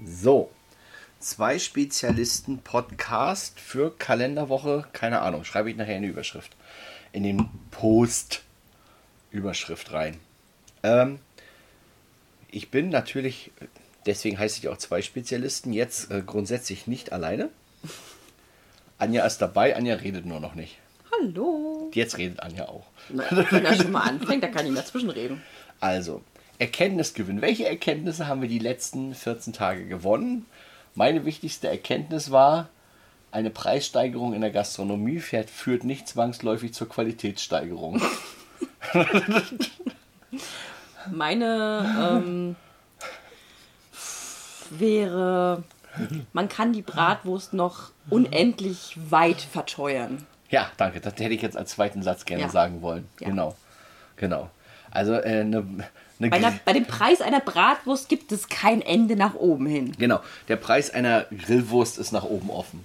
So, 2 Spezialisten Podcast für Kalenderwoche, keine Ahnung, schreibe ich nachher in die Überschrift. In den Post-Überschrift rein. Ich bin natürlich, deswegen heiße ich auch 2 Spezialisten, jetzt grundsätzlich nicht alleine. Anja ist dabei, Anja redet nur noch nicht. Hallo. Jetzt redet Anja auch. Na, wenn er schon mal anfängt, dann kann ich dazwischen reden. Also, Erkenntnisgewinn. Welche Erkenntnisse haben wir die letzten 14 Tage gewonnen? Meine wichtigste Erkenntnis war, eine Preissteigerung in der Gastronomie führt nicht zwangsläufig zur Qualitätssteigerung. Meine wäre, man kann die Bratwurst noch unendlich weit verteuern. Ja, danke. Das hätte ich jetzt als zweiten Satz gerne sagen wollen. Ja. Genau. Also bei dem Preis einer Bratwurst gibt es kein Ende nach oben hin. Genau. Der Preis einer Grillwurst ist nach oben offen.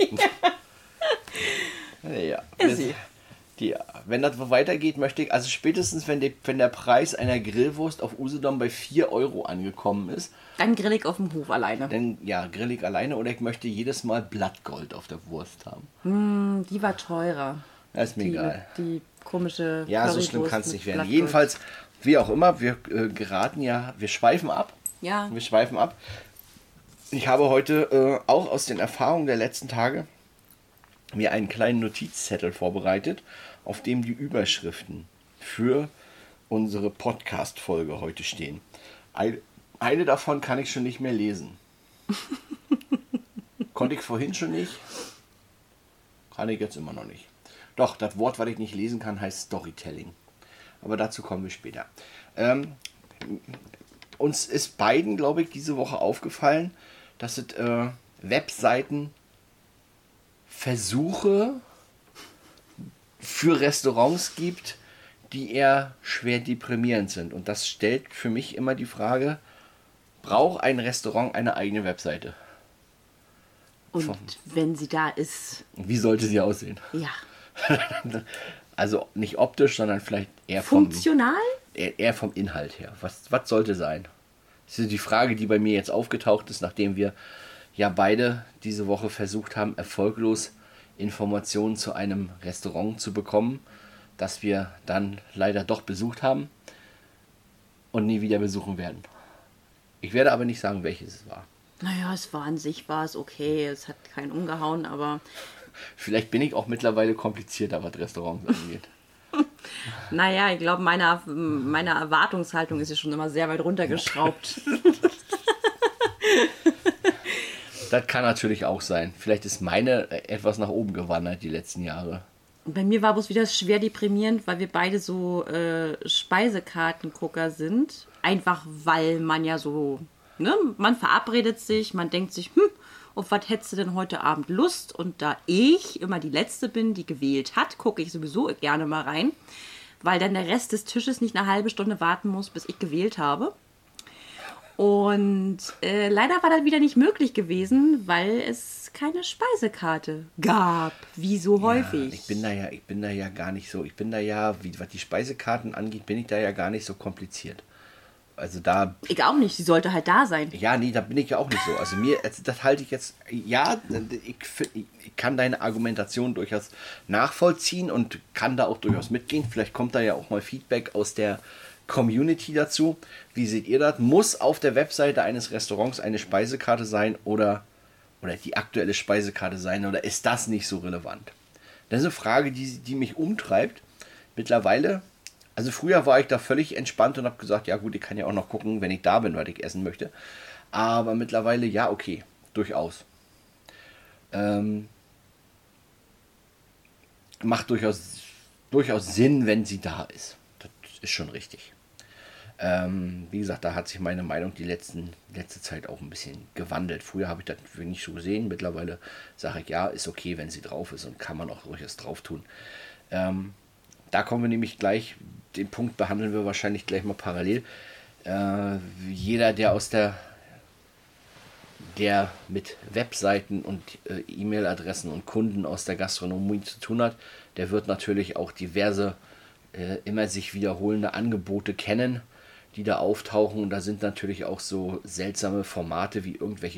Ja. Wenn das so weitergeht, möchte ich, also spätestens wenn der Preis einer Grillwurst auf Usedom bei 4 Euro angekommen ist. Dann grill ich auf dem Hof alleine. Dann, ja, grill ich alleine oder ich möchte jedes Mal Blattgold auf der Wurst haben. Die war teurer. Das ist mir egal. Die komische Ja, so schlimm kann es nicht werden. Blattgold. Jedenfalls, wie auch immer, wir wir schweifen ab. Ja. Wir schweifen ab. Ich habe heute auch aus den Erfahrungen der letzten Tage mir einen kleinen Notizzettel vorbereitet, auf dem die Überschriften für unsere Podcast-Folge heute stehen. Eine davon kann ich schon nicht mehr lesen. Konnte ich vorhin schon nicht. Kann ich jetzt immer noch nicht. Doch, das Wort, was ich nicht lesen kann, heißt Storytelling. Aber dazu kommen wir später. Uns ist beiden, glaube ich, diese Woche aufgefallen, dass es Webseitenversuche für Restaurants gibt, die eher schwer deprimierend sind. Und das stellt für mich immer die Frage, braucht ein Restaurant eine eigene Webseite? Und wenn sie da ist... Wie sollte sie aussehen? Ja. Also nicht optisch, sondern vielleicht eher funktional? Eher vom Inhalt her. Was sollte sein? Das ist die Frage, die bei mir jetzt aufgetaucht ist, nachdem wir ja beide diese Woche versucht haben, erfolglos Informationen zu einem Restaurant zu bekommen, das wir dann leider doch besucht haben und nie wieder besuchen werden. Ich werde aber nicht sagen, welches es war. Naja, an sich war es okay, es hat keinen umgehauen, aber... Vielleicht bin ich auch mittlerweile komplizierter, was Restaurants angeht. Naja, ich glaube, meine Erwartungshaltung ist ja schon immer sehr weit runtergeschraubt. Das kann natürlich auch sein. Vielleicht ist meine etwas nach oben gewandert die letzten Jahre. Bei mir war es wieder schwer deprimierend, weil wir beide so Speisekartengucker sind. Einfach weil man ja so, ne, man verabredet sich, man denkt sich, auf was hättest du denn heute Abend Lust? Und da ich immer die Letzte bin, die gewählt hat, gucke ich sowieso gerne mal rein, weil dann der Rest des Tisches nicht eine halbe Stunde warten muss, bis ich gewählt habe. Und leider war das wieder nicht möglich gewesen, weil es keine Speisekarte gab, wie so häufig. Ich bin da ja gar nicht so, was die Speisekarten angeht, bin ich da ja gar nicht so kompliziert. Also da... Ich auch nicht, sie sollte halt da sein. Ja, nee, da bin ich ja auch nicht so. Also das halte ich jetzt... Ja, ich kann deine Argumentation durchaus nachvollziehen und kann da auch durchaus mitgehen. Vielleicht kommt da ja auch mal Feedback aus der Community dazu. Wie seht ihr das? Muss auf der Webseite eines Restaurants eine Speisekarte sein oder die aktuelle Speisekarte sein oder ist das nicht so relevant? Das ist eine Frage, die mich umtreibt. Mittlerweile... Also früher war ich da völlig entspannt und habe gesagt, ja gut, ich kann ja auch noch gucken, wenn ich da bin, was ich essen möchte. Aber mittlerweile, ja, okay, durchaus. Macht durchaus Sinn, wenn sie da ist. Das ist schon richtig. Wie gesagt, da hat sich meine Meinung die letzte Zeit auch ein bisschen gewandelt. Früher habe ich das nicht so gesehen. Mittlerweile sage ich, ja, ist okay, wenn sie drauf ist und kann man auch durchaus drauf tun. Da kommen wir nämlich gleich, den Punkt behandeln wir wahrscheinlich gleich mal parallel. Jeder, der mit Webseiten und E-Mail-Adressen und Kunden aus der Gastronomie zu tun hat, der wird natürlich auch diverse immer sich wiederholende Angebote kennen, die da auftauchen. Und da sind natürlich auch so seltsame Formate wie irgendwelche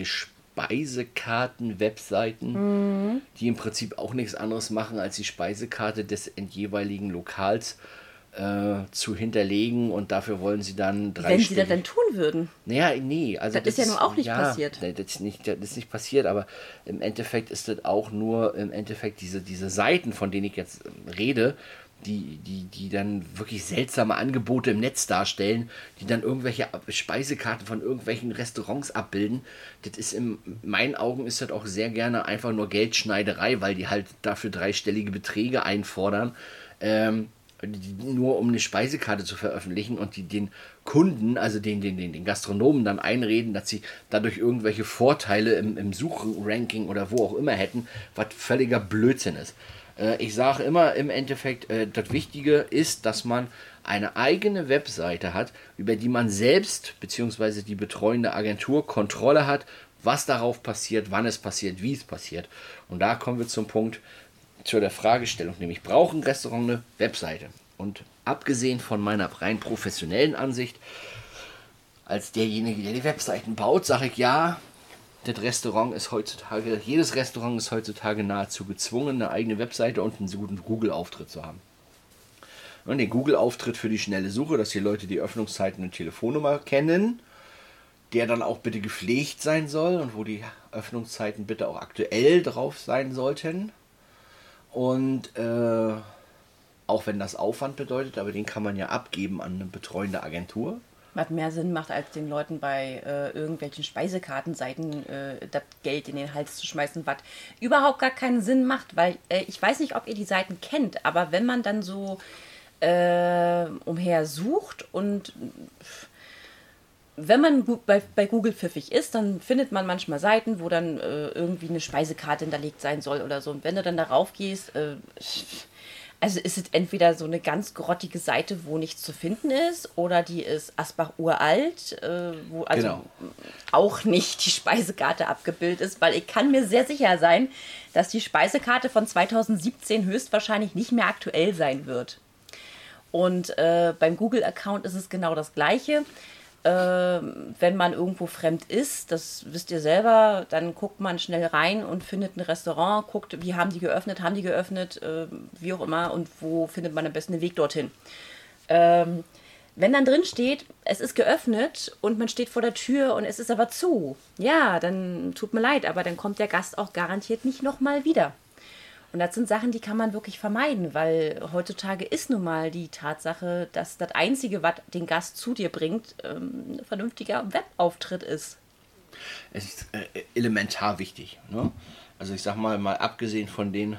Speisekarten-Webseiten, die im Prinzip auch nichts anderes machen, als die Speisekarte des jeweiligen Lokals zu hinterlegen, und dafür wollen sie dann Wenn sie das dann tun würden. Naja, nee. Also das ist ja nun auch nicht passiert. Das ist nicht passiert, aber im Endeffekt ist das auch nur diese Seiten, von denen ich jetzt rede, die dann wirklich seltsame Angebote im Netz darstellen, die dann irgendwelche Speisekarten von irgendwelchen Restaurants abbilden. Das ist in meinen Augen ist das auch sehr gerne einfach nur Geldschneiderei, weil die halt dafür dreistellige Beträge einfordern, nur um eine Speisekarte zu veröffentlichen, und die den Kunden, also den Gastronomen dann einreden, dass sie dadurch irgendwelche Vorteile im Suchranking oder wo auch immer hätten, was völliger Blödsinn ist. Ich sage immer im Endeffekt, das Wichtige ist, dass man eine eigene Webseite hat, über die man selbst bzw. die betreuende Agentur Kontrolle hat, was darauf passiert, wann es passiert, wie es passiert. Und da kommen wir zum Punkt, zu der Fragestellung, nämlich braucht ein Restaurant eine Webseite? Und abgesehen von meiner rein professionellen Ansicht, als derjenige, der die Webseiten baut, sage ich ja, jedes Restaurant ist heutzutage nahezu gezwungen, eine eigene Webseite und einen guten Google-Auftritt zu haben. Und den Google-Auftritt für die schnelle Suche, dass die Leute die Öffnungszeiten und Telefonnummer kennen, der dann auch bitte gepflegt sein soll und wo die Öffnungszeiten bitte auch aktuell drauf sein sollten. Und auch wenn das Aufwand bedeutet, aber den kann man ja abgeben an eine betreuende Agentur. Was mehr Sinn macht, als den Leuten bei irgendwelchen Speisekartenseiten das Geld in den Hals zu schmeißen, was überhaupt gar keinen Sinn macht, weil ich weiß nicht, ob ihr die Seiten kennt, aber wenn man dann so umher sucht und wenn man bei Google pfiffig ist, dann findet man manchmal Seiten, wo dann irgendwie eine Speisekarte hinterlegt sein soll oder so. Und wenn du dann darauf gehst, also ist es entweder so eine ganz grottige Seite, wo nichts zu finden ist, oder die ist Asbach uralt, wo also auch nicht die Speisekarte abgebildet ist, weil ich kann mir sehr sicher sein, dass die Speisekarte von 2017 höchstwahrscheinlich nicht mehr aktuell sein wird. Und beim Google-Account ist es genau das Gleiche. Wenn man irgendwo fremd ist, das wisst ihr selber, dann guckt man schnell rein und findet ein Restaurant, guckt, wie haben die geöffnet, wie auch immer, und wo findet man am besten den Weg dorthin. Wenn dann drin steht, es ist geöffnet und man steht vor der Tür und es ist aber zu, ja, dann tut mir leid, aber dann kommt der Gast auch garantiert nicht nochmal wieder. Und das sind Sachen, die kann man wirklich vermeiden, weil heutzutage ist nun mal die Tatsache, dass das Einzige, was den Gast zu dir bringt, ein vernünftiger Webauftritt ist. Es ist elementar wichtig. Ne? Also ich sag mal abgesehen von den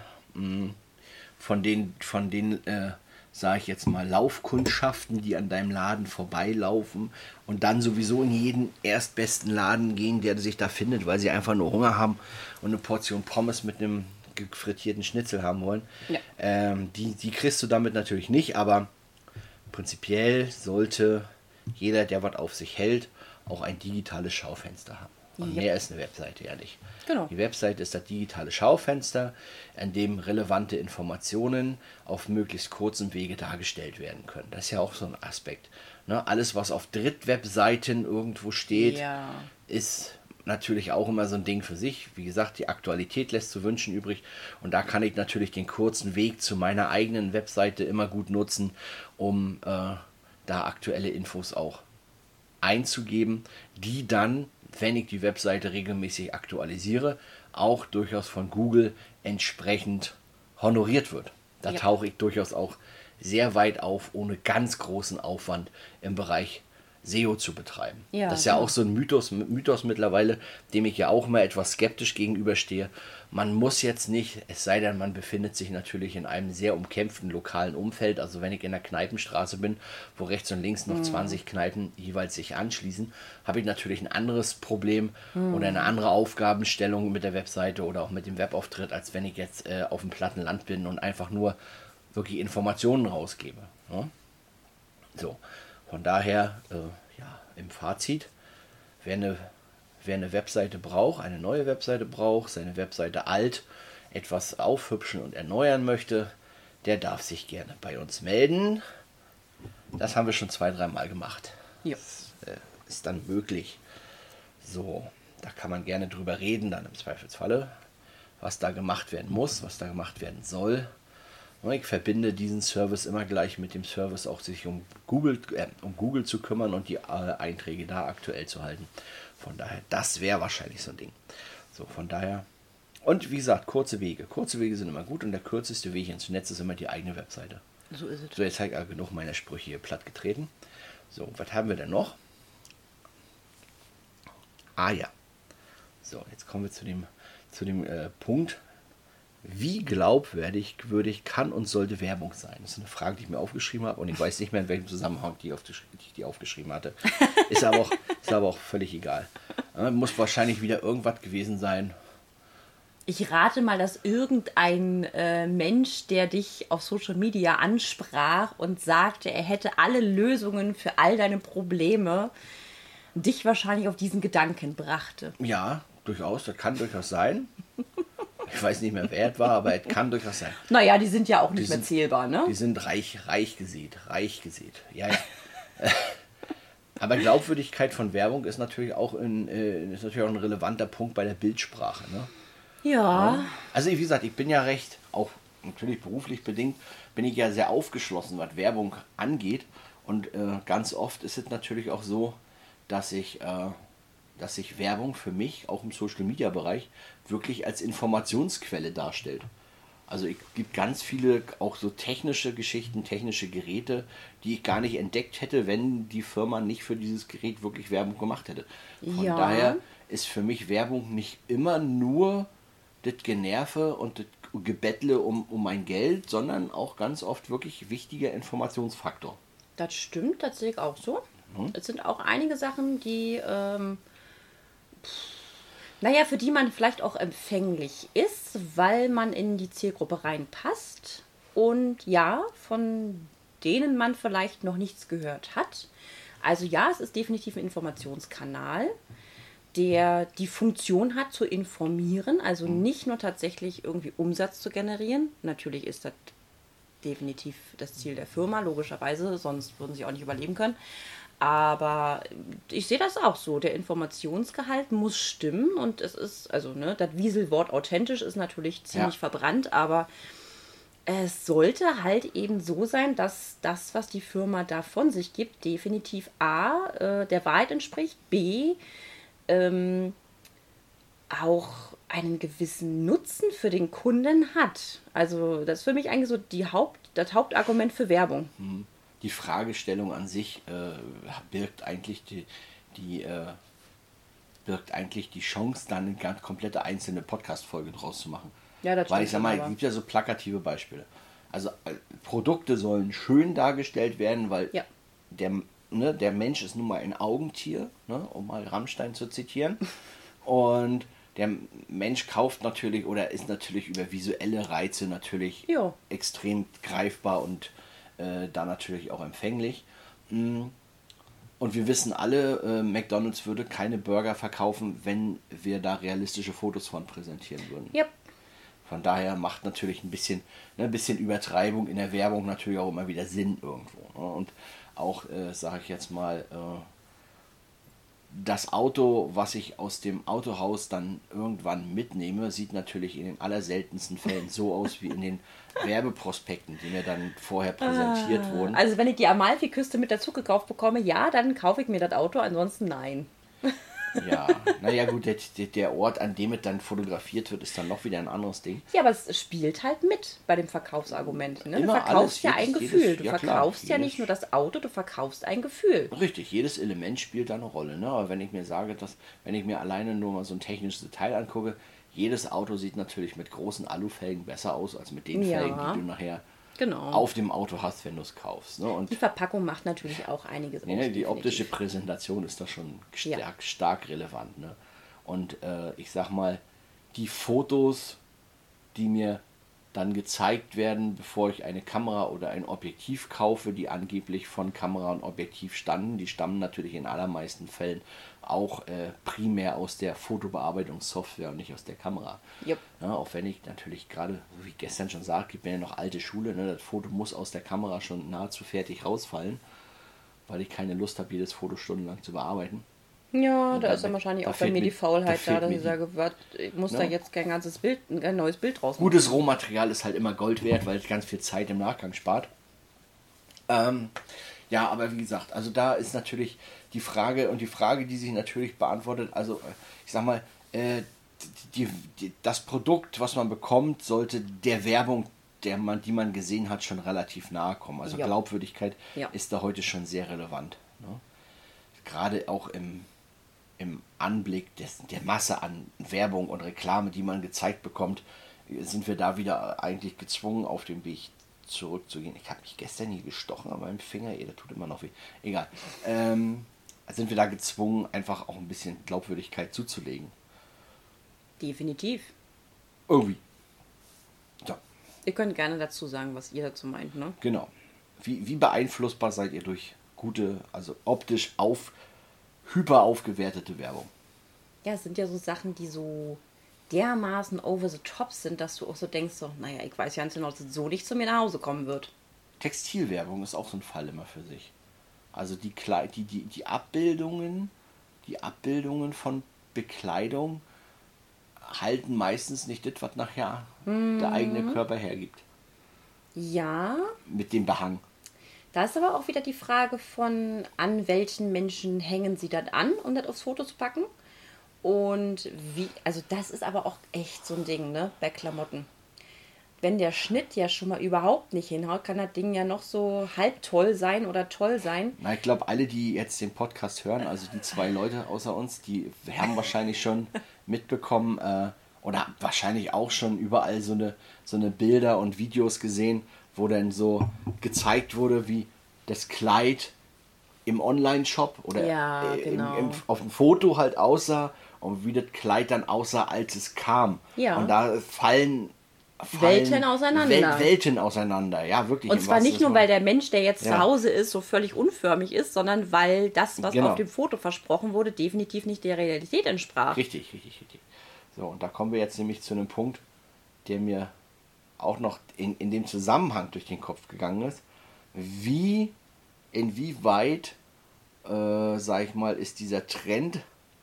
sage ich jetzt mal, Laufkundschaften, die an deinem Laden vorbeilaufen und dann sowieso in jeden erstbesten Laden gehen, der sich da findet, weil sie einfach nur Hunger haben und eine Portion Pommes mit einem gefrittierten Schnitzel haben wollen. Ja. Die kriegst du damit natürlich nicht, aber prinzipiell sollte jeder, der was auf sich hält, auch ein digitales Schaufenster haben. Und mehr ist eine Webseite ja nicht. Genau. Die Webseite ist das digitale Schaufenster, an dem relevante Informationen auf möglichst kurzem Wege dargestellt werden können. Das ist ja auch so ein Aspekt. Ne? Alles, was auf Drittwebseiten irgendwo steht, ist natürlich auch immer so ein Ding für sich. Wie gesagt, die Aktualität lässt zu wünschen übrig. Und da kann ich natürlich den kurzen Weg zu meiner eigenen Webseite immer gut nutzen, um da aktuelle Infos auch einzugeben, die dann, wenn ich die Webseite regelmäßig aktualisiere, auch durchaus von Google entsprechend honoriert wird. Da tauche ich durchaus auch sehr weit auf, ohne ganz großen Aufwand im Bereich SEO zu betreiben. Ja, das ist ja auch so ein Mythos mittlerweile, dem ich ja auch mal etwas skeptisch gegenüberstehe. Man muss jetzt nicht, es sei denn, man befindet sich natürlich in einem sehr umkämpften lokalen Umfeld. Also wenn ich in der Kneipenstraße bin, wo rechts und links noch 20 Kneipen jeweils sich anschließen, habe ich natürlich ein anderes Problem oder eine andere Aufgabenstellung mit der Webseite oder auch mit dem Webauftritt, als wenn ich jetzt auf dem platten Land bin und einfach nur wirklich Informationen rausgebe. Ne? So. Von daher, im Fazit, wer eine Webseite braucht, eine neue Webseite braucht, seine Webseite alt etwas aufhübschen und erneuern möchte, der darf sich gerne bei uns melden. Das haben wir schon 2-3 Mal gemacht. Ja. Das ist dann möglich. So, da kann man gerne drüber reden, dann im Zweifelsfalle, was da gemacht werden muss, was da gemacht werden soll. Und ich verbinde diesen Service immer gleich mit dem Service, auch sich um Google zu kümmern und die Einträge da aktuell zu halten. Von daher, das wäre wahrscheinlich so ein Ding. So, von daher. Und wie gesagt, kurze Wege. Kurze Wege sind immer gut und der kürzeste Weg ins Netz ist immer die eigene Webseite. So ist es. So, jetzt habe ich genug meiner Sprüche hier platt getreten. So, was haben wir denn noch? Ah ja. So, jetzt kommen wir zu dem Punkt. Wie glaubwürdig kann und sollte Werbung sein? Das ist eine Frage, die ich mir aufgeschrieben habe und ich weiß nicht mehr, in welchem Zusammenhang ich die aufgeschrieben hatte. Ist aber auch völlig egal. Muss wahrscheinlich wieder irgendwas gewesen sein. Ich rate mal, dass irgendein Mensch, der dich auf Social Media ansprach und sagte, er hätte alle Lösungen für all deine Probleme, dich wahrscheinlich auf diesen Gedanken brachte. Ja, durchaus. Das kann durchaus sein. Ich weiß nicht mehr, wer es war, aber es kann durchaus sein. Naja, die sind ja auch nicht mehr zählbar, ne? Die sind reich gesät. Ja, ja. Aber Glaubwürdigkeit von Werbung ist natürlich auch ein relevanter Punkt bei der Bildsprache, ne? Ja. Also wie gesagt, ich bin ja recht, auch natürlich beruflich bedingt, bin ich ja sehr aufgeschlossen, was Werbung angeht. Und ganz oft ist es natürlich auch so, dass sich Werbung für mich, auch im Social-Media-Bereich, wirklich als Informationsquelle darstellt. Also es gibt ganz viele auch so technische Geschichten, technische Geräte, die ich gar nicht entdeckt hätte, wenn die Firma nicht für dieses Gerät wirklich Werbung gemacht hätte. Von daher ist für mich Werbung nicht immer nur das Generve und das Gebettle um mein Geld, sondern auch ganz oft wirklich wichtiger Informationsfaktor. Das stimmt, das sehe ich auch so. Es sind auch einige Sachen, die, für die man vielleicht auch empfänglich ist, weil man in die Zielgruppe reinpasst und ja, von denen man vielleicht noch nichts gehört hat. Also ja, es ist definitiv ein Informationskanal, der die Funktion hat zu informieren, also nicht nur tatsächlich irgendwie Umsatz zu generieren. Natürlich ist das definitiv das Ziel der Firma, logischerweise, sonst würden sie auch nicht überleben können. Aber ich sehe das auch so. Der Informationsgehalt muss stimmen und es ist, also das Wieselwort authentisch ist natürlich ziemlich verbrannt, aber es sollte halt eben so sein, dass das, was die Firma da von sich gibt, definitiv A, der Wahrheit entspricht, B, auch einen gewissen Nutzen für den Kunden hat. Also das ist für mich eigentlich so das Hauptargument für Werbung. Die Fragestellung an sich birgt eigentlich die Chance, dann eine ganz komplette einzelne Podcast-Folge draus zu machen. Ja, das Weil ich sag mal, es gibt ja so plakative Beispiele. Also Produkte sollen schön dargestellt werden, weil der Mensch ist nun mal ein Augentier, ne, um mal Rammstein zu zitieren. Und der Mensch kauft natürlich oder ist natürlich über visuelle Reize natürlich extrem greifbar und da natürlich auch empfänglich. Und wir wissen alle, McDonald's würde keine Burger verkaufen, wenn wir da realistische Fotos von präsentieren würden. Yep. Von daher macht natürlich ein bisschen Übertreibung in der Werbung natürlich auch immer wieder Sinn irgendwo. Ne? Und auch, sage ich jetzt mal, das Auto, was ich aus dem Autohaus dann irgendwann mitnehme, sieht natürlich in den allerseltensten Fällen so aus wie in den Werbeprospekten, die mir dann vorher präsentiert wurden. Also wenn ich die Amalfi-Küste mit dazu gekauft bekomme, ja, dann kaufe ich mir das Auto, ansonsten nein. Ja, naja gut, der Ort, an dem es dann fotografiert wird, ist dann noch wieder ein anderes Ding. Ja, aber es spielt halt mit bei dem Verkaufsargument. Ne? Du Immer verkaufst alles, ein Gefühl. Du ja, verkaufst klar, nicht nur das Auto, du verkaufst ein Gefühl. Richtig, jedes Element spielt da eine Rolle. Ne? Aber wenn ich mir sage, wenn ich mir alleine nur mal so ein technisches Detail angucke, jedes Auto sieht natürlich mit großen Alufelgen besser aus als mit den Felgen, die du nachher auf dem Auto hast, wenn du es kaufst. Ne? Und die Verpackung macht natürlich auch einiges aus. Die optische Präsentation ist da schon stark relevant. Ne? Und ich sag mal, die Fotos, die mir dann gezeigt werden, bevor ich eine Kamera oder ein Objektiv kaufe, die angeblich von Kamera und Objektiv stammen, die stammen natürlich in allermeisten Fällen auch primär aus der Fotobearbeitungssoftware und nicht aus der Kamera. Yep. Ja, auch wenn ich natürlich gerade, so wie ich gestern schon sagte, ich bin ja noch alte Schule, ne, das Foto muss aus der Kamera schon nahezu fertig rausfallen. weil ich keine Lust habe, jedes Foto stundenlang zu bearbeiten. Ja, da ist dann wahrscheinlich auch bei mir die Faulheit da, dass ich die, sage, ich muss da jetzt ein neues Bild draus machen. Gutes Rohmaterial ist halt immer Gold wert, weil es ganz viel Zeit im Nachgang spart. Ja, aber wie gesagt, also da ist natürlich die Frage, die sich natürlich beantwortet, also ich sag mal, das Produkt, was man bekommt, sollte der Werbung, die man gesehen hat, schon relativ nahe kommen. Also Glaubwürdigkeit ist da heute schon sehr relevant. Ne? Gerade auch im Anblick der Masse an Werbung und Reklame, die man gezeigt bekommt, sind wir da wieder eigentlich gezwungen, auf dem Weg zurückzugehen. Ich habe mich gestern hier gestochen an meinem Finger, der tut immer noch weh. Egal. Sind wir da gezwungen, einfach auch ein bisschen Glaubwürdigkeit zuzulegen. Definitiv. Irgendwie. So. Ihr könnt gerne dazu sagen, was ihr dazu meint, ne? Genau. Wie beeinflussbar seid ihr durch gute, also optisch hyper aufgewertete Werbung? Ja, es sind ja so Sachen, die so dermaßen over the top sind, dass du auch so denkst, so, naja, ich weiß ja ganz genau, dass es so nicht zu mir nach Hause kommen wird. Textilwerbung ist auch so ein Fall immer für sich. Also die Abbildungen von Bekleidung halten meistens nicht das, was nachher der eigene Körper hergibt. Ja. Mit dem Behang. Da ist aber auch wieder die Frage von, an welchen Menschen hängen sie das an, um das aufs Foto zu packen. Und wie, also das ist aber auch echt so ein Ding, ne, bei Klamotten. Wenn der Schnitt ja schon mal überhaupt nicht hinhaut, kann das Ding ja noch so halb toll sein oder toll sein. Na, ich glaube, alle, die jetzt den Podcast hören, also die 2 Leute außer uns, die haben wahrscheinlich schon mitbekommen oder wahrscheinlich auch schon überall so eine Bilder und Videos gesehen, wo dann so gezeigt wurde, wie das Kleid im Online-Shop oder genau. auf dem Foto halt aussah und wie das Kleid dann aussah, als es kam. Ja. Und da fallen Welten auseinander. Welten auseinander, ja, wirklich. Und zwar nicht nur, weil der Mensch, der jetzt zu Hause ist, so völlig unförmig ist, sondern weil das, was auf dem Foto versprochen wurde, definitiv nicht der Realität entsprach. Richtig. So, und da kommen wir jetzt nämlich zu einem Punkt, der mir auch noch in dem Zusammenhang durch den Kopf gegangen ist. Inwieweit, sag ich mal, ist dieser Trend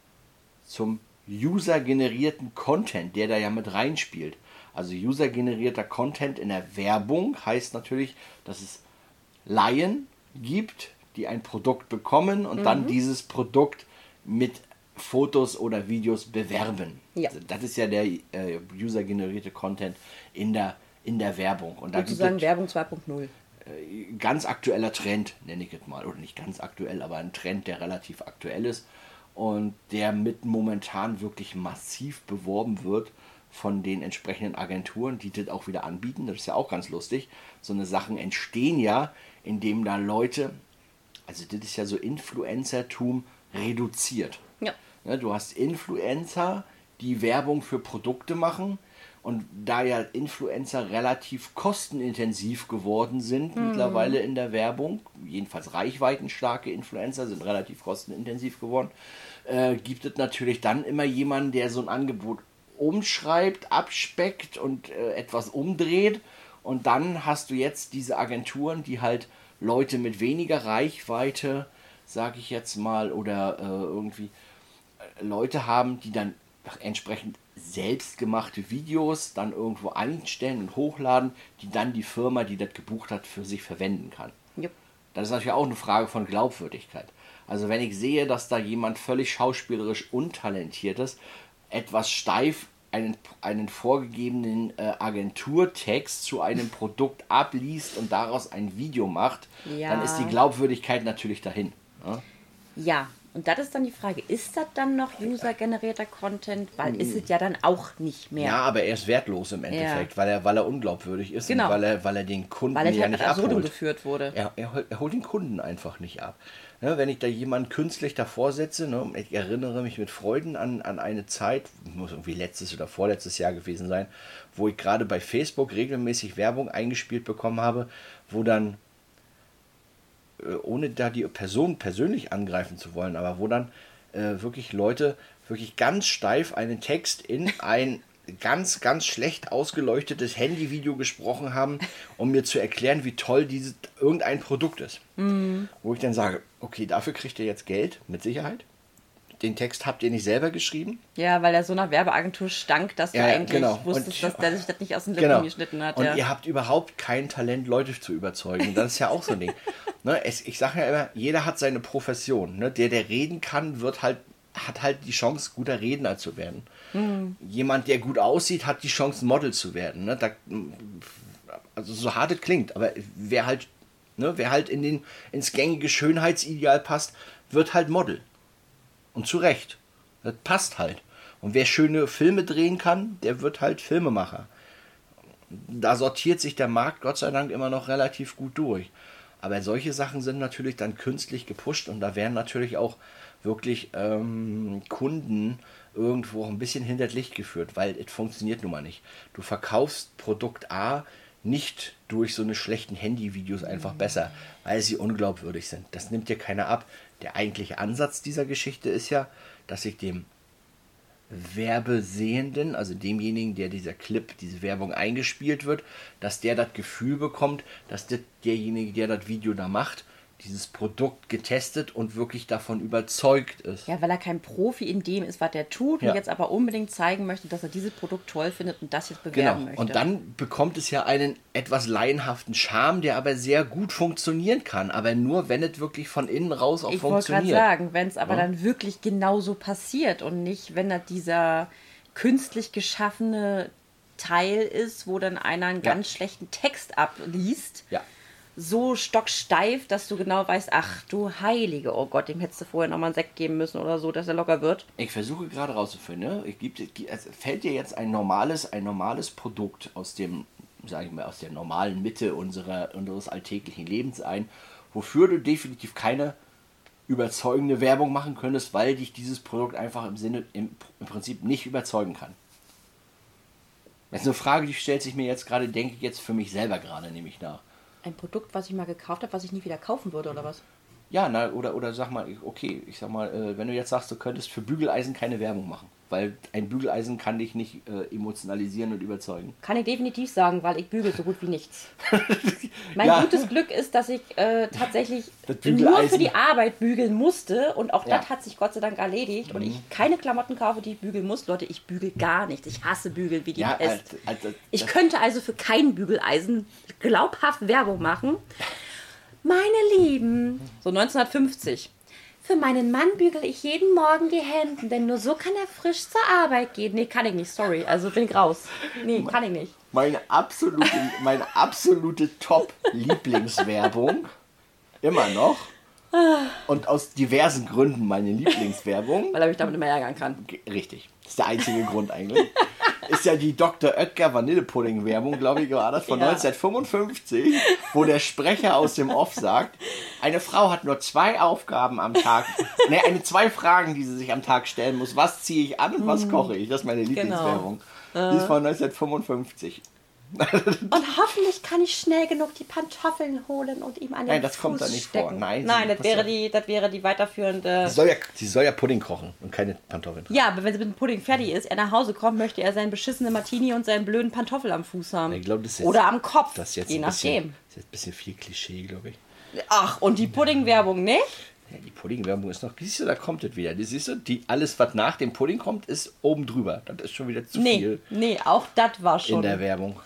zum user-generierten Content, der da ja mit reinspielt. Also user-generierter Content in der Werbung heißt natürlich, dass es Laien gibt, die ein Produkt bekommen und dann dieses Produkt mit Fotos oder Videos bewerben. Ja. Also das ist ja der user-generierte Content in der Werbung. Und da sozusagen Werbung 2.0. Ganz aktueller Trend, nenne ich es mal. Oder nicht ganz aktuell, aber ein Trend, der relativ aktuell ist und der mit momentan wirklich massiv beworben wird von den entsprechenden Agenturen, die das auch wieder anbieten. Das ist ja auch ganz lustig. So eine Sachen entstehen ja, indem da Leute, also das ist ja so Influencertum reduziert. Ja. Du hast Influencer, die Werbung für Produkte machen und da ja Influencer relativ kostenintensiv geworden sind mittlerweile in der Werbung, jedenfalls reichweitenstarke Influencer sind relativ kostenintensiv geworden, gibt es natürlich dann immer jemanden, der so ein Angebot umschreibt, abspeckt und etwas umdreht und dann hast du jetzt diese Agenturen, die halt Leute mit weniger Reichweite, sag ich jetzt mal, oder irgendwie Leute haben, die dann entsprechend selbstgemachte Videos dann irgendwo einstellen und hochladen, die dann die Firma, die das gebucht hat, für sich verwenden kann. Yep. Das ist natürlich auch eine Frage von Glaubwürdigkeit. Also wenn ich sehe, dass da jemand völlig schauspielerisch untalentiert ist, etwas steif einen vorgegebenen Agenturtext zu einem Produkt abliest und daraus ein Video macht, dann ist die Glaubwürdigkeit natürlich dahin. Ne? Ja, und das ist dann die Frage, ist das dann noch user-generierter Content? Weil ist es ja dann auch nicht mehr. Ja, aber er ist wertlos im Endeffekt, weil er unglaubwürdig ist und weil er den Kunden ja nicht abholt. Geführt wurde. Er holt den Kunden einfach nicht ab. Ne, wenn ich da jemanden künstlich davor setze, ne, ich erinnere mich mit Freuden an eine Zeit, muss irgendwie letztes oder vorletztes Jahr gewesen sein, wo ich gerade bei Facebook regelmäßig Werbung eingespielt bekommen habe, wo dann, ohne da die Person persönlich angreifen zu wollen, aber wo dann wirklich Leute wirklich ganz steif einen Text in ein ganz, ganz schlecht ausgeleuchtetes Handyvideo gesprochen haben, um mir zu erklären, wie toll irgendein Produkt ist. Wo ich dann sage, okay, dafür kriegt ihr jetzt Geld, mit Sicherheit. Den Text habt ihr nicht selber geschrieben. Ja, weil er so nach Werbeagentur stank, dass du eigentlich wusstest, dass der sich das nicht aus den Lippen geschnitten hat. Und ihr habt überhaupt kein Talent, Leute zu überzeugen. Das ist ja auch so ein Ding. Ne, ich sage ja immer, jeder hat seine Profession. Ne? Der reden kann, hat halt die Chance, guter Redner zu werden. Jemand, der gut aussieht, hat die Chance, Model zu werden. Ne? Also so hart es klingt, aber wer halt ins gängige Schönheitsideal passt, wird halt Model. Und zu Recht. Das passt halt. Und wer schöne Filme drehen kann, der wird halt Filmemacher. Da sortiert sich der Markt Gott sei Dank immer noch relativ gut durch. Aber solche Sachen sind natürlich dann künstlich gepusht und da werden natürlich auch wirklich Kunden irgendwo ein bisschen hinter das Licht geführt, weil es funktioniert nun mal nicht. Du verkaufst Produkt A nicht durch so eine schlechten Handyvideos einfach besser, weil sie unglaubwürdig sind. Das nimmt dir keiner ab. Der eigentliche Ansatz dieser Geschichte ist ja, dass ich dem Werbesehenden, also demjenigen, der diese Werbung eingespielt wird, dass der das Gefühl bekommt, dass derjenige, der das Video da macht, dieses Produkt getestet und wirklich davon überzeugt ist. Ja, weil er kein Profi in dem ist, was der tut und jetzt aber unbedingt zeigen möchte, dass er dieses Produkt toll findet und das jetzt bewerben möchte. Und dann bekommt es ja einen etwas laienhaften Charme, der aber sehr gut funktionieren kann, aber nur, wenn es wirklich von innen raus auch funktioniert. Ich wollte gerade sagen, wenn es aber dann wirklich genauso passiert und nicht, wenn das dieser künstlich geschaffene Teil ist, wo dann einer einen ganz schlechten Text abliest. Ja. So stocksteif, dass du genau weißt, ach du Heilige, oh Gott, dem hättest du vorher nochmal einen Sekt geben müssen oder so, dass er locker wird. Ich versuche gerade rauszufinden, ne? Fällt dir jetzt ein normales Produkt aus dem, sage ich mal, aus der normalen Mitte unseres alltäglichen Lebens ein, wofür du definitiv keine überzeugende Werbung machen könntest, weil dich dieses Produkt einfach im Prinzip nicht überzeugen kann? Das ist eine Frage, die stellt sich mir jetzt gerade, denke ich jetzt für mich selber gerade, nehme ich nach. Ein Produkt, was ich mal gekauft habe, was ich nie wieder kaufen würde, oder was? Ja, oder sag mal, okay, ich sag mal, wenn du jetzt sagst, du könntest für Bügeleisen keine Werbung machen, weil ein Bügeleisen kann dich nicht emotionalisieren und überzeugen. Kann ich definitiv sagen, weil ich bügele so gut wie nichts. Mein gutes Glück ist, dass ich tatsächlich nur für die Arbeit bügeln musste und auch das hat sich Gott sei Dank erledigt und ich keine Klamotten kaufe, die ich bügeln muss. Leute, ich bügel gar nichts. Ich hasse bügeln wie die Pest. Ich könnte also für kein Bügeleisen glaubhaft Werbung machen. Meine Lieben, so 1950. Für meinen Mann bügele ich jeden Morgen die Hemden, denn nur so kann er frisch zur Arbeit gehen. Nee, kann ich nicht, sorry. Also bin ich raus. Nee, kann ich nicht. Meine absolute Top-Lieblingswerbung, immer noch, und aus diversen Gründen meine Lieblingswerbung. Weil er mich damit immer ärgern kann. Richtig, das ist der einzige Grund eigentlich. Ist ja die Dr. Oetker Vanillepudding-Werbung, glaube ich, war das von 1955, wo der Sprecher aus dem Off sagt, eine Frau hat nur 2 Aufgaben am Tag, zwei Fragen, die sie sich am Tag stellen muss. Was ziehe ich an und was koche ich? Das ist meine Lieblingswerbung. Die ist von 1955. Und hoffentlich kann ich schnell genug die Pantoffeln holen und ihm an den das Fuß kommt da nicht stecken. vor. Nein, das wäre die weiterführende... Sie soll ja Pudding kochen und keine Pantoffeln. Ja, aber wenn sie mit dem Pudding fertig ist, er nach Hause kommt, möchte er seinen beschissenen Martini und seinen blöden Pantoffel am Fuß haben. Ich glaub, das ist jetzt, oder am Kopf, das ist jetzt je nachdem. Das ist jetzt ein bisschen viel Klischee, glaube ich. Ach, und die Pudding-Werbung nicht? Ja, die Pudding-Werbung ist noch, siehst du, da kommt es wieder. Siehst du, alles, was nach dem Pudding kommt, ist oben drüber. Das ist schon wieder zu viel. Nee, auch das war schon. In der Werbung.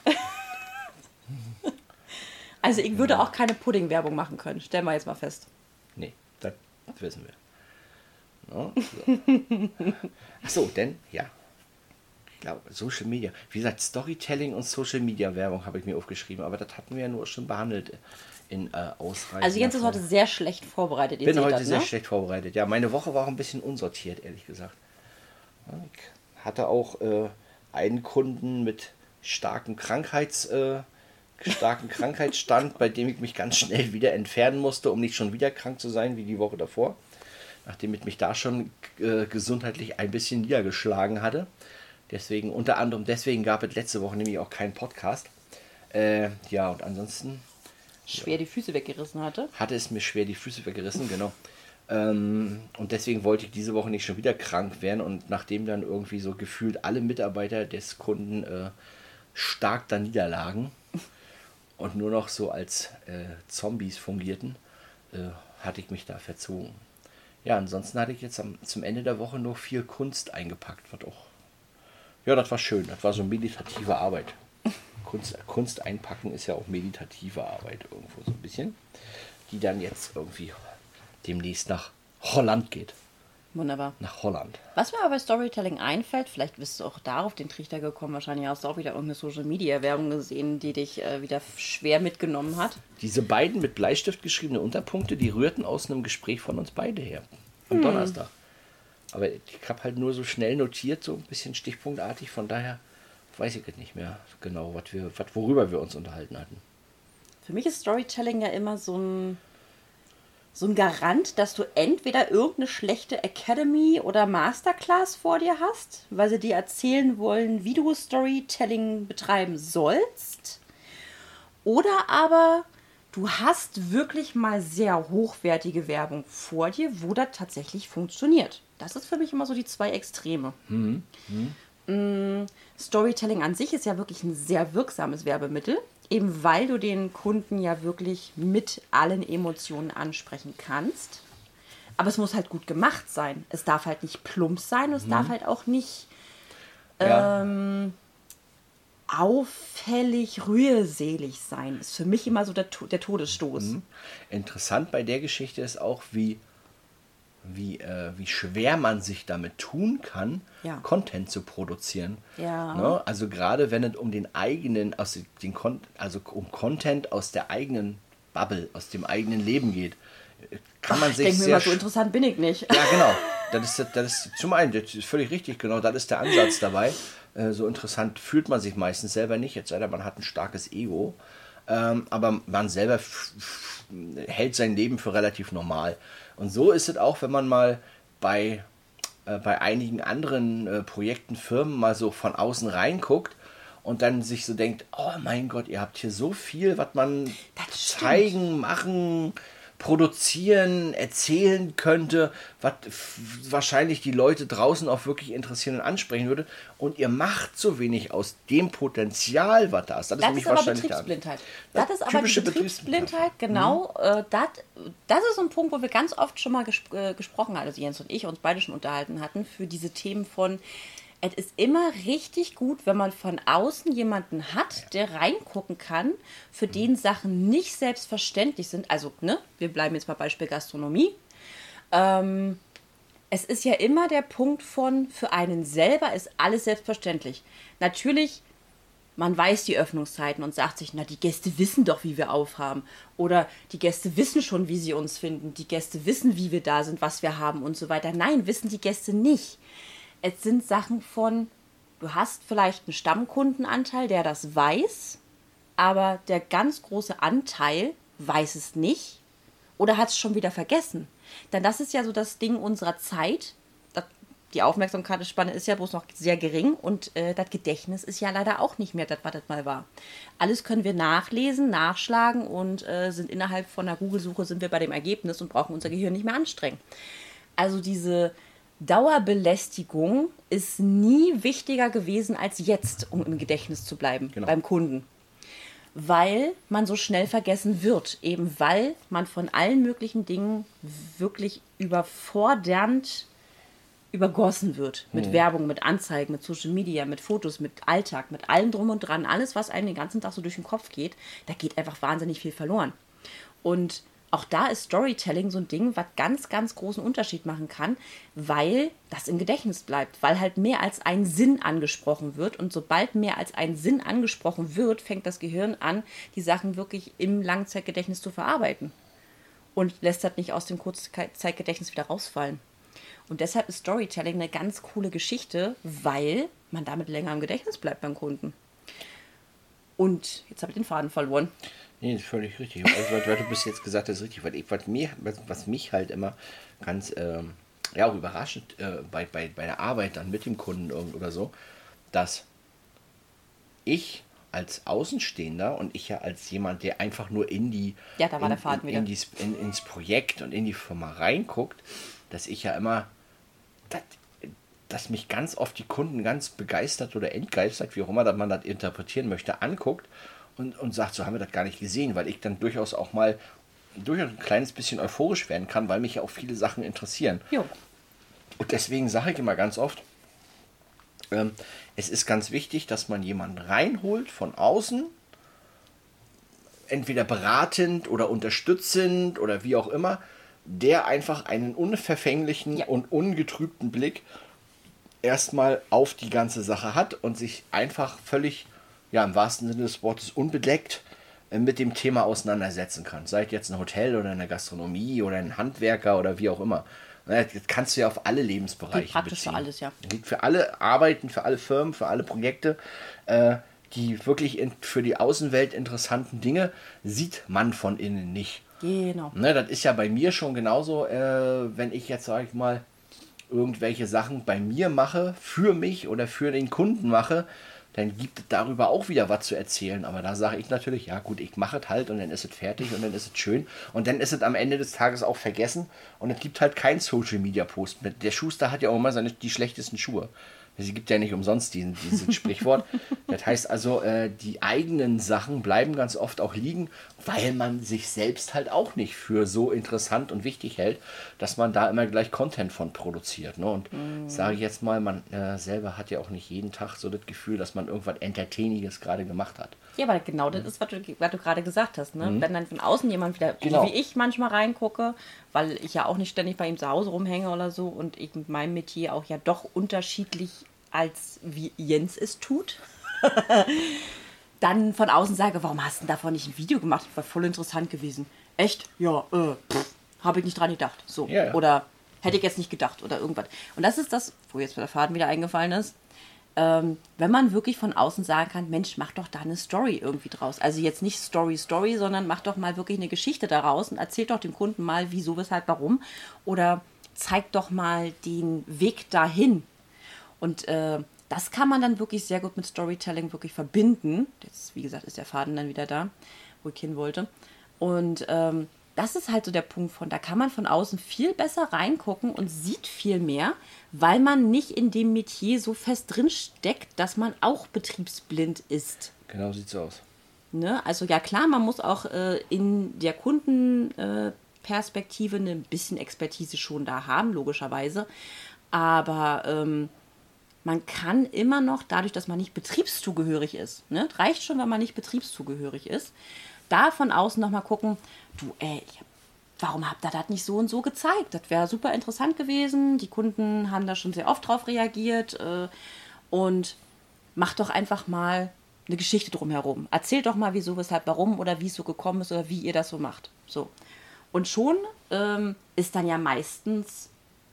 Also ich würde auch keine Pudding-Werbung machen können. Stellen wir jetzt mal fest. Nee, das wissen wir. No, so. Achso, denn, ja. Ich glaube, Social Media. Wie gesagt, Storytelling und Social Media Werbung habe ich mir aufgeschrieben, aber das hatten wir ja nur schon behandelt in ausreichend. Also Jens ist heute sehr schlecht vorbereitet. Ich bin heute sehr schlecht vorbereitet. Ja, meine Woche war auch ein bisschen unsortiert, ehrlich gesagt. Ich hatte auch einen Kunden mit starkem Krankheitsstand, bei dem ich mich ganz schnell wieder entfernen musste, um nicht schon wieder krank zu sein wie die Woche davor. Nachdem ich mich da schon gesundheitlich ein bisschen niedergeschlagen hatte. Unter anderem deswegen gab es letzte Woche nämlich auch keinen Podcast. Und ansonsten... Schwer die Füße weggerissen hatte. Hatte es mir schwer die Füße weggerissen, genau. Und deswegen wollte ich diese Woche nicht schon wieder krank werden. Und nachdem dann irgendwie so gefühlt alle Mitarbeiter des Kunden stark da niederlagen und nur noch so als Zombies fungierten, hatte ich mich da verzogen. Ja, ansonsten hatte ich jetzt zum Ende der Woche noch viel Kunst eingepackt. Was auch, ja, das war schön. Das war so meditative Arbeit. Kunst einpacken ist ja auch meditative Arbeit irgendwo so ein bisschen, die dann jetzt irgendwie demnächst nach Holland geht. Wunderbar. Nach Holland. Was mir aber bei Storytelling einfällt, vielleicht bist du auch da auf den Trichter gekommen, wahrscheinlich hast du auch wieder irgendeine Social-Media-Werbung gesehen, die dich wieder schwer mitgenommen hat. Diese beiden mit Bleistift geschriebene Unterpunkte, die rührten aus einem Gespräch von uns beide her. Am Donnerstag. Aber ich habe halt nur so schnell notiert, so ein bisschen stichpunktartig, von daher weiß ich jetzt nicht mehr genau, worüber wir uns unterhalten hatten. Für mich ist Storytelling ja immer so ein Garant, dass du entweder irgendeine schlechte Academy oder Masterclass vor dir hast, weil sie dir erzählen wollen, wie du Storytelling betreiben sollst, oder aber du hast wirklich mal sehr hochwertige Werbung vor dir, wo das tatsächlich funktioniert. Das ist für mich immer so die zwei Extreme. Storytelling an sich ist ja wirklich ein sehr wirksames Werbemittel, eben weil du den Kunden ja wirklich mit allen Emotionen ansprechen kannst. Aber es muss halt gut gemacht sein. Es darf halt nicht plump sein und es darf halt auch nicht auffällig rührselig sein. Ist für mich immer so der Todesstoß. Interessant bei der Geschichte ist auch, wie schwer man sich damit tun kann, Content zu produzieren. Ja. Ne? Also gerade wenn es um um Content aus der eigenen Bubble, aus dem eigenen Leben geht, kann man sich ich denke mir mal, so interessant bin ich nicht. Ja, genau. Das ist zum einen, das ist völlig richtig, genau, das ist der Ansatz dabei. So interessant fühlt man sich meistens selber nicht, jetzt sei denn, man hat ein starkes Ego. Aber man selber hält sein Leben für relativ normal. Und so ist es auch, wenn man mal bei einigen anderen Projekten, Firmen mal so von außen reinguckt und dann sich so denkt, oh mein Gott, ihr habt hier so viel, was man zeigen, machen, produzieren, erzählen könnte, was wahrscheinlich die Leute draußen auch wirklich interessieren und ansprechen würde. Und ihr macht so wenig aus dem Potenzial, was da ist. Das ist aber Betriebsblindheit. Das ist aber die Betriebsblindheit, genau. Das ist so ein Punkt, wo wir ganz oft schon mal gesprochen haben, also Jens und ich uns beide schon unterhalten hatten, für diese Themen von, es ist immer richtig gut, wenn man von außen jemanden hat, der reingucken kann, für den Sachen nicht selbstverständlich sind. Also, wir bleiben jetzt mal Beispiel Gastronomie. Es ist ja immer der Punkt von, für einen selber ist alles selbstverständlich. Natürlich, man weiß die Öffnungszeiten und sagt sich, die Gäste wissen doch, wie wir aufhaben. Oder die Gäste wissen schon, wie sie uns finden. Die Gäste wissen, wie wir da sind, was wir haben und so weiter. Nein, wissen die Gäste nicht. Es sind Sachen von, du hast vielleicht einen Stammkundenanteil, der das weiß, aber der ganz große Anteil weiß es nicht oder hat es schon wieder vergessen. Denn das ist ja so das Ding unserer Zeit. Die Aufmerksamkeitsspanne ist ja bloß noch sehr gering und das Gedächtnis ist ja leider auch nicht mehr das, was das mal war. Alles können wir nachlesen, nachschlagen und sind innerhalb von einer Google-Suche sind wir bei dem Ergebnis und brauchen unser Gehirn nicht mehr anstrengen. Also diese Dauerbelästigung ist nie wichtiger gewesen als jetzt, um im Gedächtnis zu bleiben, beim Kunden. Weil man so schnell vergessen wird, eben weil man von allen möglichen Dingen wirklich überfordernd übergossen wird. Mit Werbung, mit Anzeigen, mit Social Media, mit Fotos, mit Alltag, mit allem drum und dran. Alles, was einem den ganzen Tag so durch den Kopf geht, da geht einfach wahnsinnig viel verloren. Und auch da ist Storytelling so ein Ding, was ganz, ganz großen Unterschied machen kann, weil das im Gedächtnis bleibt, weil halt mehr als ein Sinn angesprochen wird und sobald mehr als ein Sinn angesprochen wird, fängt das Gehirn an, die Sachen wirklich im Langzeitgedächtnis zu verarbeiten und lässt das nicht aus dem Kurzzeitgedächtnis wieder rausfallen. Und deshalb ist Storytelling eine ganz coole Geschichte, weil man damit länger im Gedächtnis bleibt beim Kunden. Und jetzt habe ich den Faden verloren. Nee, das ist völlig richtig. Also, was du bis jetzt gesagt hast, ist richtig. Was mich halt immer ganz auch überraschend bei der Arbeit dann mit dem Kunden oder so, dass ich als Außenstehender und ich ja als jemand, der einfach nur in die Ja, da war der Faden wieder. ins Projekt und in die Firma reinguckt, dass ich ja immer, dass mich ganz oft die Kunden ganz begeistert oder entgeistert, wie auch immer dass man das interpretieren möchte, anguckt und sagt, so haben wir das gar nicht gesehen, weil ich dann durchaus auch mal ein kleines bisschen euphorisch werden kann, weil mich ja auch viele Sachen interessieren. Jo. Und deswegen sage ich immer ganz oft, es ist ganz wichtig, dass man jemanden reinholt von außen, entweder beratend oder unterstützend oder wie auch immer, der einfach einen unverfänglichen und ungetrübten Blick erstmal auf die ganze Sache hat und sich einfach völlig, ja, im wahrsten Sinne des Wortes unbedeckt mit dem Thema auseinandersetzen kann. Sei es jetzt ein Hotel oder eine Gastronomie oder ein Handwerker oder wie auch immer. Das kannst du ja auf alle Lebensbereiche Geht praktisch beziehen. für alles, ja. Geht für alle Arbeiten, für alle Firmen, für alle Projekte. Die wirklich für die Außenwelt interessanten Dinge sieht man von innen nicht. Genau. Ne, das ist ja bei mir schon genauso, wenn ich jetzt, sag ich mal, irgendwelche Sachen bei mir mache, für mich oder für den Kunden mache, dann gibt es darüber auch wieder was zu erzählen. Aber da sage ich natürlich, ja gut, ich mache es halt und dann ist es fertig und dann ist es schön. Und dann ist es am Ende des Tages auch vergessen und es gibt halt keinen Social-Media-Post mit. Der Schuster hat ja auch immer die schlechtesten Schuhe. Sie gibt ja nicht umsonst dieses Sprichwort. Das heißt also, die eigenen Sachen bleiben ganz oft auch liegen, weil man sich selbst halt auch nicht für so interessant und wichtig hält, dass man da immer gleich Content von produziert. Ne? Und sage ich jetzt mal, man selber hat ja auch nicht jeden Tag so das Gefühl, dass man irgendwas Entertainiges gerade gemacht hat. Ja, aber genau das ist, was du gerade gesagt hast. Ne? Wenn dann von außen jemand wieder, Genau. so wie ich manchmal reingucke, weil ich ja auch nicht ständig bei ihm zu Hause rumhänge oder so und ich mit meinem Metier auch ja doch unterschiedlich als wie Jens es tut, dann von außen sage, warum hast du denn davon nicht ein Video gemacht? Das war voll interessant gewesen. Echt? Ja, habe ich nicht dran gedacht. So. Ja. Oder hätte ich jetzt nicht gedacht oder irgendwas. Und das ist das, wo jetzt der Faden wieder eingefallen ist, wenn man wirklich von außen sagen kann, Mensch, mach doch da eine Story irgendwie draus. Also jetzt nicht Story, sondern mach doch mal wirklich eine Geschichte daraus und erzähl doch dem Kunden mal, wieso, weshalb, warum. Oder zeig doch mal den Weg dahin. Und das kann man dann wirklich sehr gut mit Storytelling wirklich verbinden. Jetzt, wie gesagt, ist der Faden dann wieder da, wo ich hin wollte. Und das ist halt so der Punkt von, da kann man von außen viel besser reingucken und sieht viel mehr, weil man nicht in dem Metier so fest drin steckt, dass man auch betriebsblind ist. Genau sieht's aus. Ne? Also ja klar, man muss auch in der Kundenperspektive ein bisschen Expertise schon da haben, logischerweise. Aber man kann immer noch, dadurch, dass man nicht betriebszugehörig ist, ne, reicht schon, wenn man nicht betriebszugehörig ist, da von außen nochmal gucken, warum habt ihr das nicht so und so gezeigt? Das wäre super interessant gewesen. Die Kunden haben da schon sehr oft drauf reagiert und macht doch einfach mal eine Geschichte drumherum. Erzählt doch mal, wieso, weshalb, warum oder wie es so gekommen ist oder wie ihr das so macht. So. Und schon ist dann ja meistens,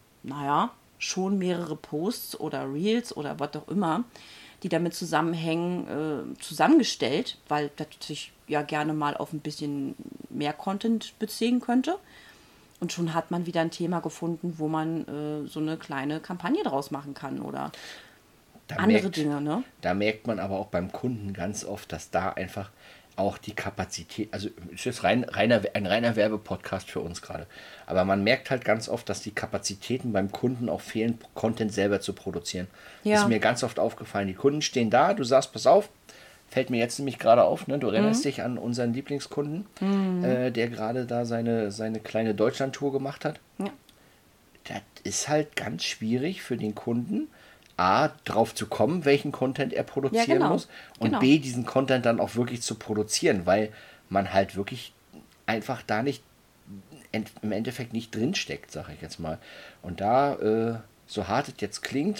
schon mehrere Posts oder Reels oder was auch immer, die damit zusammenhängen, zusammengestellt, weil das sich ja gerne mal auf ein bisschen mehr Content beziehen könnte. Und schon hat man wieder ein Thema gefunden, wo man so eine kleine Kampagne draus machen kann oder andere Dinge. Ne? Da merkt man aber auch beim Kunden ganz oft, dass da einfach auch die Kapazität, also es ist ein reiner Werbepodcast für uns gerade, aber man merkt halt ganz oft, dass die Kapazitäten beim Kunden auch fehlen, Content selber zu produzieren. Ja. Ist mir ganz oft aufgefallen, die Kunden stehen da, du sagst, pass auf, fällt mir jetzt nämlich gerade auf, ne? Du erinnerst dich an unseren Lieblingskunden, der gerade da seine kleine Deutschland-Tour gemacht hat. Ja. Das ist halt ganz schwierig für den Kunden, A, drauf zu kommen, welchen Content er produzieren muss und B, diesen Content dann auch wirklich zu produzieren, weil man halt wirklich einfach da nicht im Endeffekt nicht drinsteckt, sage ich jetzt mal. Und da, so hart es jetzt klingt,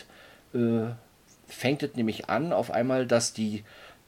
fängt es nämlich an, auf einmal, dass die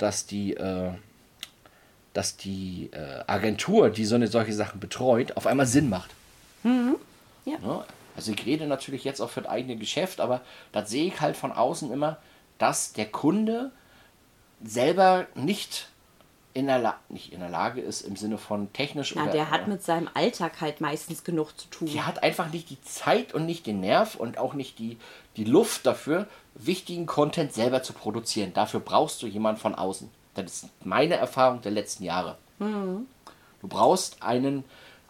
Agentur, die solche Sachen betreut, auf einmal Sinn macht. Ja. Ja, also ich rede natürlich jetzt auch für das eigene Geschäft, aber das sehe ich halt von außen immer, dass der Kunde selber nicht in der Lage ist im Sinne von technisch Na, der hat mit seinem Alltag halt meistens genug zu tun. Der hat einfach nicht die Zeit und nicht den Nerv und auch nicht die Luft dafür, wichtigen Content selber zu produzieren. Dafür brauchst du jemanden von außen. Das ist meine Erfahrung der letzten Jahre. Du brauchst einen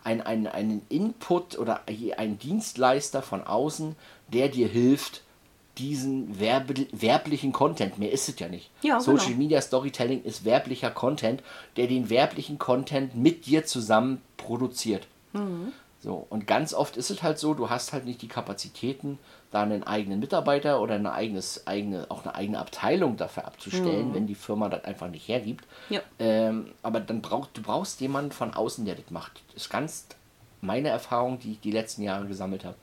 Input oder einen Dienstleister von außen, der dir hilft, diesen werblichen Content, mehr ist es ja nicht. Ja, Social genau. Media Storytelling ist werblicher Content, der den werblichen Content mit dir zusammen produziert. So, und ganz oft ist es halt so, du hast halt nicht die Kapazitäten, da einen eigenen Mitarbeiter oder auch eine eigene Abteilung dafür abzustellen, wenn die Firma das einfach nicht hergibt. Ja. Aber du brauchst jemanden von außen, der das macht. Das ist ganz meine Erfahrung, die ich die letzten Jahre gesammelt habe.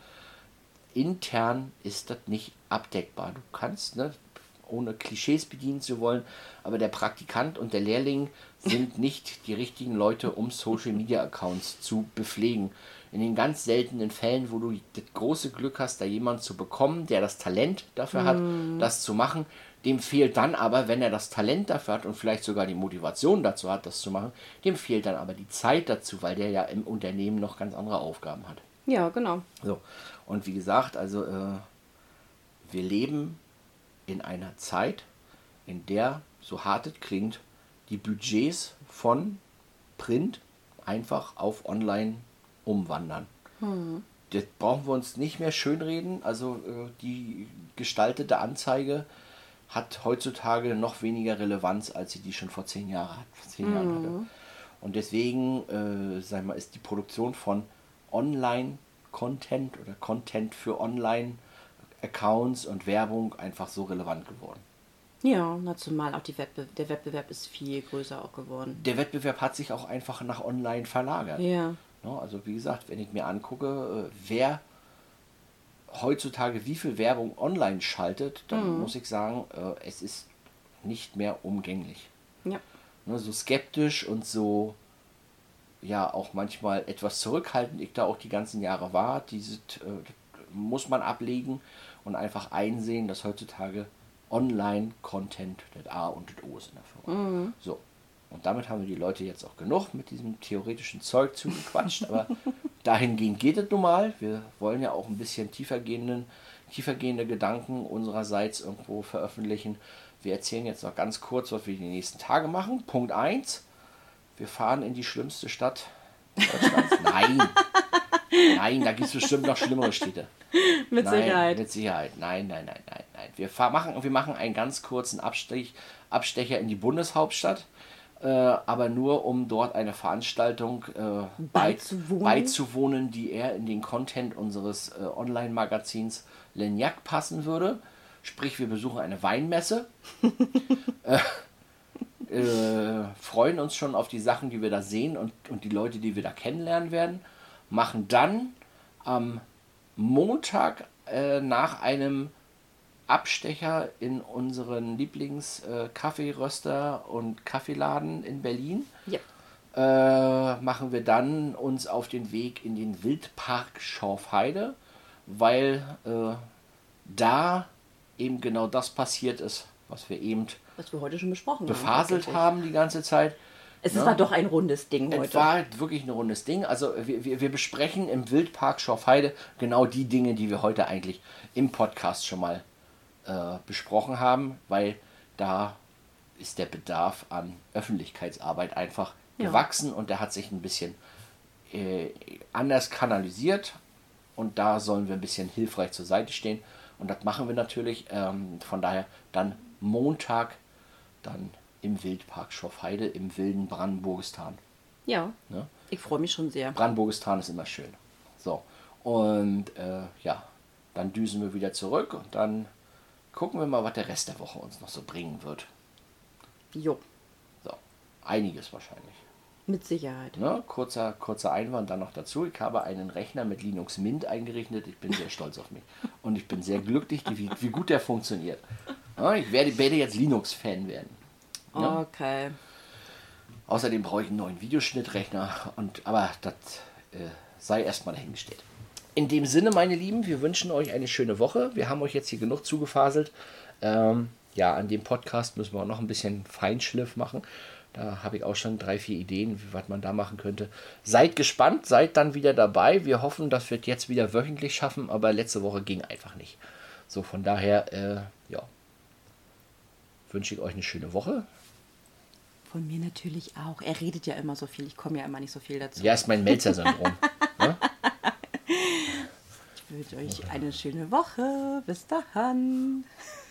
Intern ist das nicht abdeckbar. Du kannst, ne, ohne Klischees bedienen zu wollen, aber der Praktikant und der Lehrling sind nicht die richtigen Leute, um Social Media Accounts zu bepflegen. In den ganz seltenen Fällen, wo du das große Glück hast, da jemanden zu bekommen, der das Talent dafür hat, das zu machen, dem fehlt dann aber, wenn er das Talent dafür hat und vielleicht sogar die Motivation dazu hat, das zu machen, dem fehlt dann aber die Zeit dazu, weil der ja im Unternehmen noch ganz andere Aufgaben hat. Ja, genau. So, und wie gesagt, also wir leben in einer Zeit, in der, so hart es klingt, die Budgets von Print einfach auf Online umwandern. Das brauchen wir uns nicht mehr schönreden. Also die gestaltete Anzeige hat heutzutage noch weniger Relevanz, als sie die schon vor 10 Jahren hatte. Und deswegen, sag mal, ist die Produktion von Online-Content oder Content für Online-Accounts und Werbung einfach so relevant geworden. Ja, na zumal auch der Wettbewerb ist viel größer auch geworden. Der Wettbewerb hat sich auch einfach nach Online verlagert. Ja. Ja, also wie gesagt, wenn ich mir angucke, wer heutzutage wie viel Werbung online schaltet, dann muss ich sagen, es ist nicht mehr umgänglich. Ja. Ne, so skeptisch und so, ja, auch manchmal etwas zurückhaltend ich da auch die ganzen Jahre war, muss man ablegen und einfach einsehen, dass heutzutage Online-Content das A und das O ist in der Firma. So. Und damit haben wir die Leute jetzt auch genug mit diesem theoretischen Zeug zugequatscht, aber dahingehend geht es nun mal. Wir wollen ja auch ein bisschen tiefergehende Gedanken unsererseits irgendwo veröffentlichen. Wir erzählen jetzt noch ganz kurz, was wir die nächsten Tage machen. Punkt 1, wir fahren in die schlimmste Stadt Deutschlands. Nein, da gibt es bestimmt noch schlimmere Städte. Mit Sicherheit. Mit Sicherheit. Nein. Wir machen einen ganz kurzen Abstecher in die Bundeshauptstadt, aber nur um dort eine Veranstaltung beizuwohnen, die eher in den Content unseres Online-Magazins Lenjak passen würde. Sprich, wir besuchen eine Weinmesse, freuen uns schon auf die Sachen, die wir da sehen und die Leute, die wir da kennenlernen werden, machen dann am Montag nach einem Abstecher in unseren Lieblings-Kaffeeröster und Kaffeeladen in Berlin. Ja. Machen wir dann uns auf den Weg in den Wildpark Schorfheide, weil da eben genau das passiert ist, was wir heute schon besprochen befaselt haben die ganze Zeit. Es war doch ein rundes Ding heute. Es war wirklich ein rundes Ding. Also wir besprechen im Wildpark Schorfheide genau die Dinge, die wir heute eigentlich im Podcast schon mal besprochen haben, weil da ist der Bedarf an Öffentlichkeitsarbeit einfach gewachsen und der hat sich ein bisschen anders kanalisiert und da sollen wir ein bisschen hilfreich zur Seite stehen und das machen wir natürlich. Von daher dann Montag dann im Wildpark Schorfheide im wilden Brandenburgistan. Ja, Ne? ich freue mich schon sehr. Brandenburgistan ist immer schön. So, und dann düsen wir wieder zurück und dann gucken wir mal, was der Rest der Woche uns noch so bringen wird. Jo. So, einiges wahrscheinlich. Mit Sicherheit. Ne? Kurzer Einwand dann noch dazu. Ich habe einen Rechner mit Linux Mint eingerichtet. Ich bin sehr stolz auf mich. Und ich bin sehr glücklich, wie gut der funktioniert. Ja, ich werde jetzt Linux-Fan werden. Ja? Okay. Außerdem brauche ich einen neuen Videoschnittrechner. Aber das sei erstmal dahingestellt. In dem Sinne, meine Lieben, wir wünschen euch eine schöne Woche. Wir haben euch jetzt hier genug zugefaselt. An dem Podcast müssen wir auch noch ein bisschen Feinschliff machen. Da habe ich auch schon 3-4 Ideen, was man da machen könnte. Seid gespannt, seid dann wieder dabei. Wir hoffen, dass wir es jetzt wieder wöchentlich schaffen, aber letzte Woche ging einfach nicht. So, von daher, wünsche ich euch eine schöne Woche. Von mir natürlich auch. Er redet ja immer so viel. Ich komme ja immer nicht so viel dazu. Ja, ist mein Melzer-Syndrom. Ne? Ich wünsche euch eine schöne Woche. Bis dahin.